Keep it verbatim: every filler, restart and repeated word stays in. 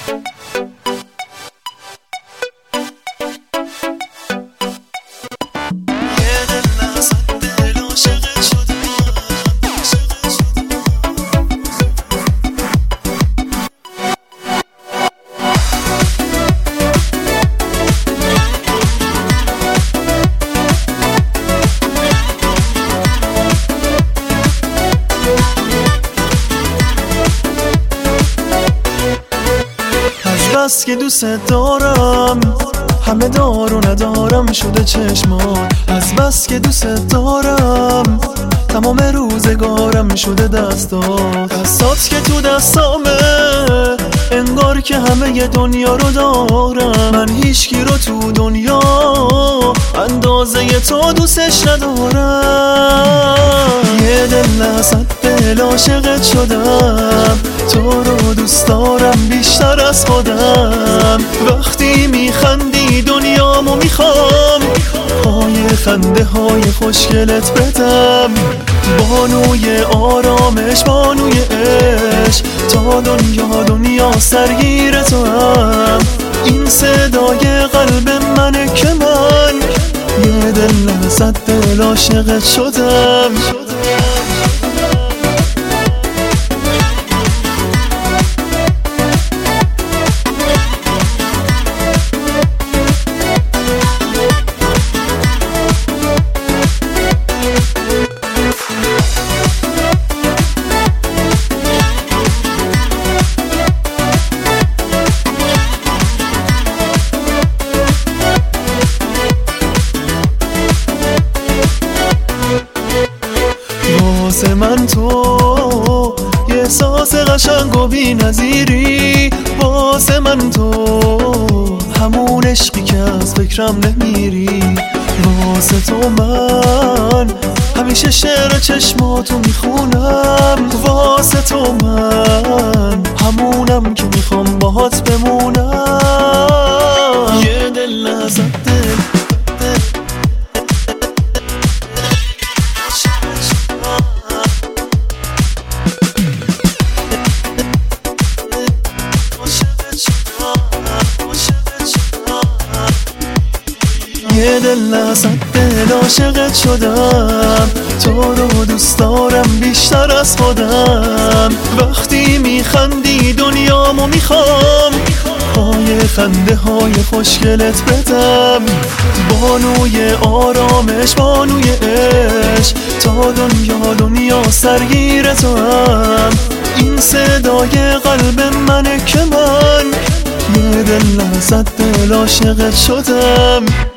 بس که دوست دارم همه دار و ندارم شده چشمان، از بس که دوست دارم تمام روزگارم شده دستات، دستات که تو دستامه انگار که همه دنیا رو دارم، من هیچکی رو تو دنیا اندازه تو دوستش ندارم. یه دل ازت دل عاشقت شدم، تو رو دوست دارم بیشتر از خودم، وقتی میخندی دنیامو میخوام پای خنده های خوشگلت بدم، بانوی آرامش بانوی عشق، تا دنیا دنیا سرگیر تو هم، این صدای قلب منه که من یه دل ازت دل عاشقت شدم. واسه من تو یه احساس قشنگ و بی نظیری، واسه من تو همون عشقی که از فکرم نمیری، واسه تو من همیشه شعر چشماتو میخونم، واسه تو من همونم که میخوام باهات بمونم. یه دل ازت دل یه دل ازت دل عاشقت شدم، تو رو دوست دارم بیشتر از خودم، وقتی میخندی دنیامو میخوام پای خنده های خوشگلت بدم، بانوی آرامش بانوی عشق، تا دنیا دنیا سرگیر تو هم، این صدای قلب منه که من یه دل ازت دل عاشقت شدم.